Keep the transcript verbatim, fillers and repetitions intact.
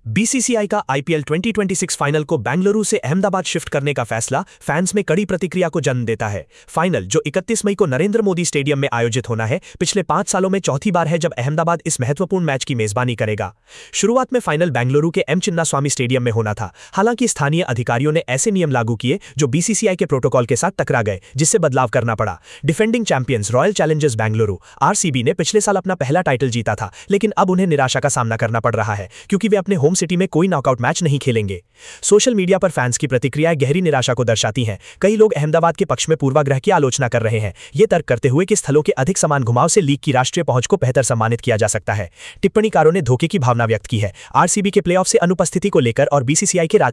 BCCI का IPL twenty twenty six final को बेंगलुरु से अहमदाबाद शिफ्ट करने का फैसला फैंस में कड़ी प्रतिक्रिया को जन्म देता है। फाइनल, जो इकतीस मई को नरेंद्र मोदी स्टेडियम में आयोजित होना है, पिछले पांच सालों में चौथी बार है जब अहमदाबाद इस महत्वपूर्ण मैच की मेजबानी करेगा। शुरुआत में फाइनल बेंगलुरु के एम चिन्नास्वामी स्टेडियम में होना था। हालांकि स्थानीय अधिकारियों ने ऐसे नियम लागू किए जो बीसीसीआई के प्रोटोकॉल के साथ टकरा गए, जिससे बदलाव करना पड़ा। Defending champions Royal Challengers Bengaluru RCB ने पिछले साल अपना पहला टाइटल जीता था, लेकिन अब उन्हें निराशा का सामना करना पड़ रहा है क्योंकि वे अपने होम सिटी में कोई नॉकआउट मैच नहीं खेलेंगे। सोशल मीडिया पर फैंस की प्रतिक्रियाएं गहरी निराशा को दर्शाती हैं। कई लोग अहमदाबाद के पक्ष में पूर्वाग्रह की आलोचना कर रहे हैं, ये तर्क करते हुए कि स्थलों के अधिक समान घुमाव से लीग की राष्ट्रीय पहुंच को बेहतर सम्मानित किया जा सकता है। टिप्पणीकारों ने धोखे की भावना व्यक्त की है। आरसीबी के प्लेऑफ से अनुपस्थिति को लेकर और बीसीसीआई के